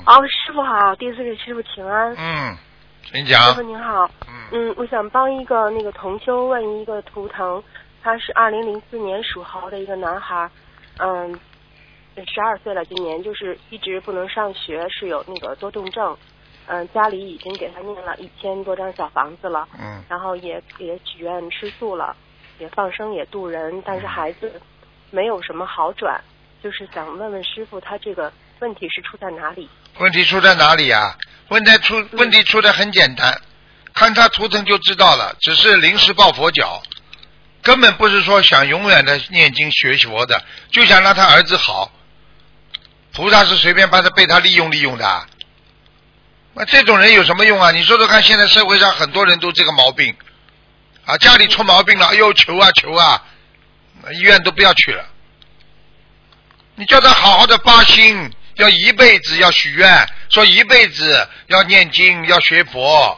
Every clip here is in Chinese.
哦，师傅好，第一次给师傅请安。 请讲。 师傅您好。我想帮一个那个同修问一个图腾，他是2004年属猴的一个男孩，12岁了，今年就是一直不能上学，是有那个多动症。家里已经给他念了1000多张小房子了，然后也许愿吃素了，也放生也度人，但是孩子没有什么好转，就是想问问师傅，他这个问题是出在哪里？ 问题出在哪里啊？问题出在很简单，看他图腾就知道了，只是临时抱佛脚，根本不是说想永远的念经学佛的，就想让他儿子好。菩萨是随便被他利用的。那这种人有什么用啊？你说说看，现在社会上很多人都这个毛病啊，家里出毛病了，哎呦求啊，医院都不要去了。你叫他好好的发心，要一辈子要许愿，说一辈子要念经要学佛。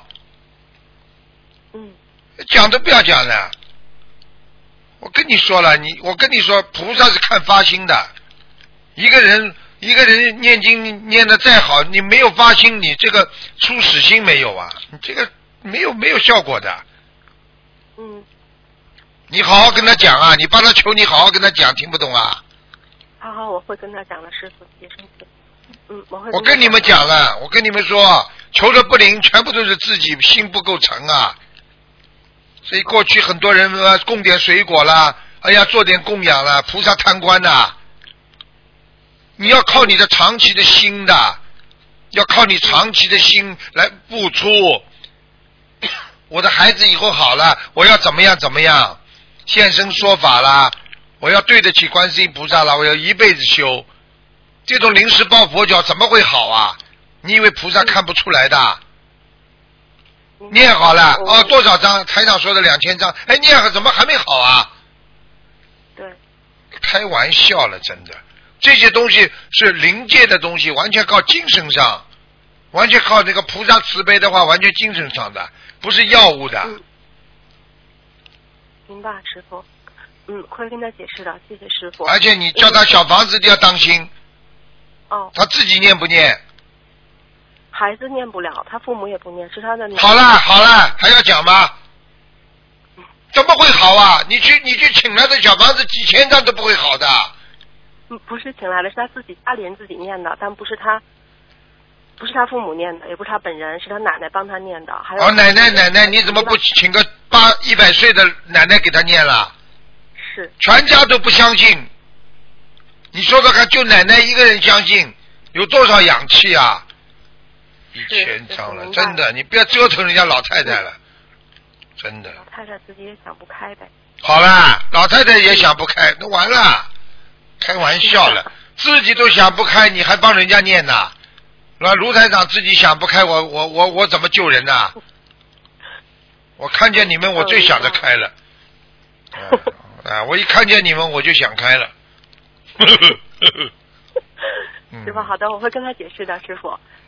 讲都不要讲了。我跟你说了，菩萨是看发心的。一个人念经念得再好，你没有发心，你这个初始心没有啊，你这个没有效果的。你好好跟他讲啊，你帮他求，你好好跟他讲，听不懂啊？ 好，我会跟他讲的，师傅别生气。 我跟你们讲了，我跟你们说，求的不灵，全部都是自己心不够诚啊。所以过去很多人供点水果啦，哎呀做点供养啦，菩萨贪官呐。你要靠你的长期的心的，要靠你长期的心来付出。我的孩子以后好了，我要怎么样，现身说法啦，我要对得起观世音菩萨啦，我要一辈子修。这种临时抱佛脚怎么会好啊？你以为菩萨看不出来的？念好了多少张？台长说的2000张，念好怎么还没好啊？ 对， 开玩笑了，真的。这些东西是灵界的东西，完全靠精神上，完全靠那个菩萨慈悲的话，完全精神上的，不是药物的。 明白，师傅。会跟他解释的，谢谢师傅。 而且你叫他小房子一定要当心。他自己念不念？ 孩子念不了，他父母也不念，是他的。 好了，还要讲吗？怎么会好啊？你去请来的小房子几千张都不会好的。 不是请来的，是他自己家里人自己念的，但不是他父母念的，也不是他本人，是他奶奶帮他念的。还有奶奶，你怎么不请个100岁的奶奶给他念了？ 是全家都不相信。你说说看，就奶奶一个人相信，有多少氧气啊？1000张了，真的，你不要折腾人家老太太了，真的。 老太太自己也想不开呗。 好了，老太太也想不开，那完了，开玩笑了，自己都想不开，你还帮人家念呐？那卢台长自己想不开，我怎么救人呐？我看见你们，我最想得开了。我一看见你们，我就想开了。 师傅，好的，我会跟他解释的，师傅。